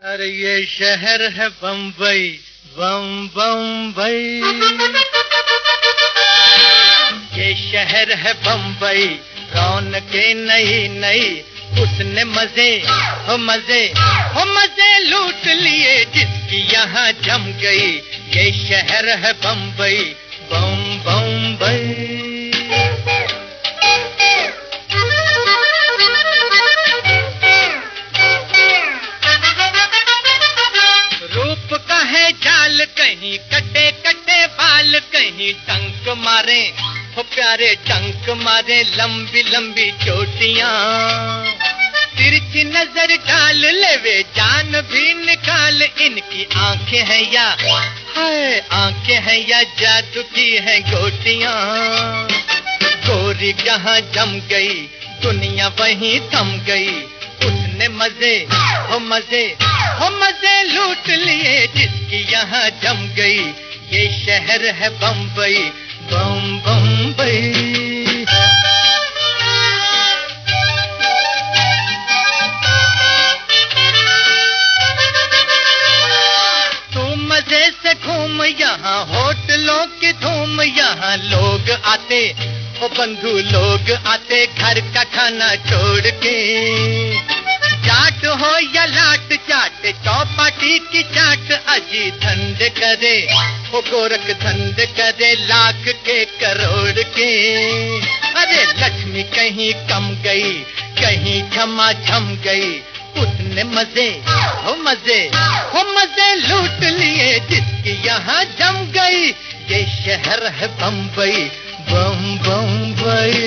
अरे ये शहर है बम्बई, बम्बई। ये शहर है बम्बई, रौनकें नई नई, उसने मजे हो मजे हो मजे लूट लिए जिसकी यहाँ जम गई। ये शहर है बम्बई, बम्बई। रूप का है जाल, कहीं कटे कटे बाल, कहीं टंक मारे हो प्यारे टंक मारे, लंबी लंबी चोटियां। तिरछी नजर डाल लेवे जान भी निकाल, इनकी आंखें हैं या हाय आंखें हैं या जादू की है गोटियां। गोरी जहां जम गई दुनिया वहीं थम गई, उसने मजे हो मजे हो मजे लूट लिए जिसकी यहाँ जम गई। ये शहर है बम्बई, बम्बई। तू मजे से घूम यहाँ होटलों की धूम, यहाँ लोग आते ओ बंधु लोग आते घर का खाना छोड़ के। जाट हो या लाट चाट चौपाटी की चाट, अजी धंध करे वो गोरख धंध करे लाख के करोड़ के। अरे लक्ष्मी कहीं कम गई कहीं क्षमा छम गई, उसने मजे हो मजे लूट लिए जिसकी यहाँ जम गई। ये शहर है बम्बई, बम्बई।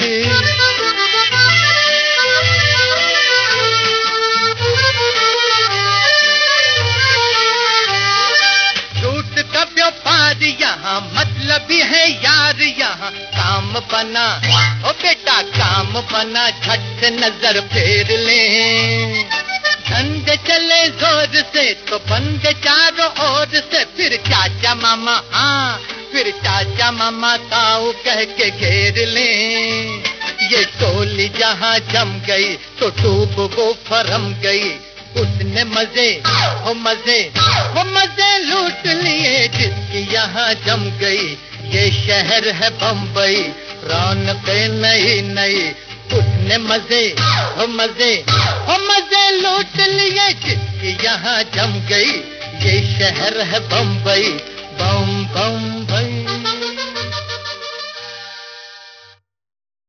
व्यापार यहाँ मतलब है यार, यहाँ काम बना ओ बेटा काम बना, झट से नजर फेर ले। धंधे चले जोर से तो बंदे चारों ओर से, फिर चाचा मामा हाँ फिर चाचा मामा ताऊ कह के घेर ले। ये टोली जहाँ जम गई तो टूब वो फरम गई, उसने मजे हो मजे लूट लिए जिसकी यहाँ जम गई। ये शहर है बम्बई, रौनकें नई नई, उसने मजे हो मजे लूट लिए जिसकी यहाँ जम गई। ये शहर है बम्बई,